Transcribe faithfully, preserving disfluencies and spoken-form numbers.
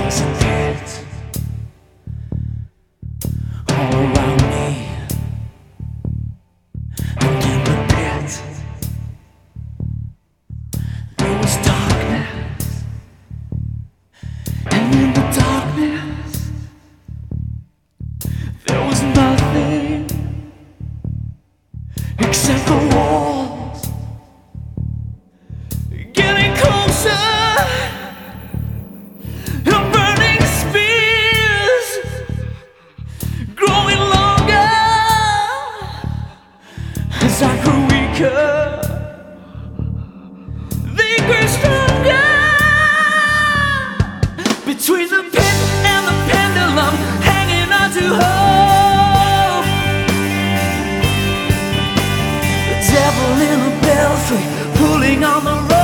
was a pit all around me, and in the pit there was darkness, and in the darkness there was nothing except the walls getting closer. As I grew weaker, they grew stronger. Between the pit and the pendulum, hanging on to hope. The devil in a belfry, pulling on the rope.